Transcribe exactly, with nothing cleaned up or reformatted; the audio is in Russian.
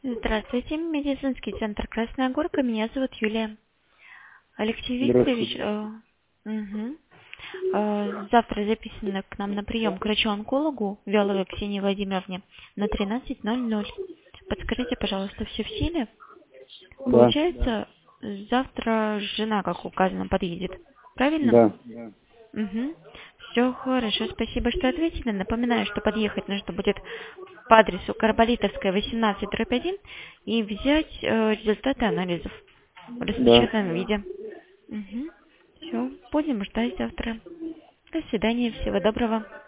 Здравствуйте, медицинский центр Красная Горка. Меня зовут Юлия. Алексей Викторович, э, мгм. Э, завтра записано к нам на прием к врачу-онкологу Вяловой Ксении Владимировне на тринадцать ноль ноль. Подскажите, пожалуйста, все в силе? Да, Получается, завтра жена, как указано, подъедет. Правильно? да. Угу. Все хорошо, спасибо, что ответили. Напоминаю, что подъехать нужно будет по адресу Карболитовская, восемнадцать, дробь один и взять э, результаты анализов в Да. распечатанном виде. Угу. Все, будем ждать завтра. До свидания, всего доброго.